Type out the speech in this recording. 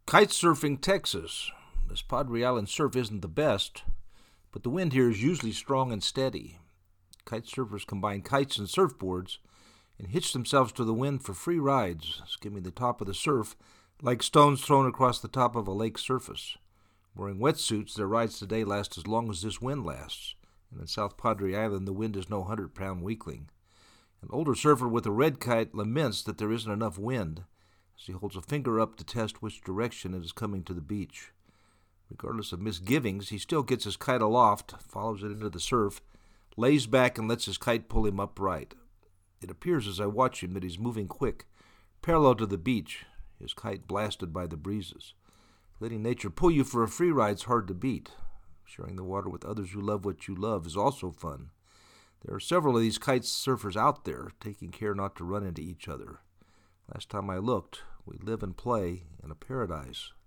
Kite surfing, Texas. This Padre Island surf isn't the best, but the wind here is usually strong and steady. Kite surfers combine kites and surfboards and hitch themselves to the wind for free rides, skimming the top of the surf like stones thrown across the top of a lake surface. Wearing wetsuits, their rides today last as long as this wind lasts, and in South Padre Island the wind is no 100-pound weakling. An older surfer with a red kite laments that there isn't enough wind, as he holds a finger up to test which direction it is coming to the beach. Regardless of misgivings, he still gets his kite aloft, follows it into the surf, lays back and lets his kite pull him upright. It appears as I watch him that he's moving quick, parallel to the beach, his kite blasted by the breezes. Letting nature pull you for a free ride's hard to beat. Sharing the water with others who love what you love is also fun. There are several of these kite surfers out there, taking care not to run into each other. Last time I looked, we live and play in a paradise.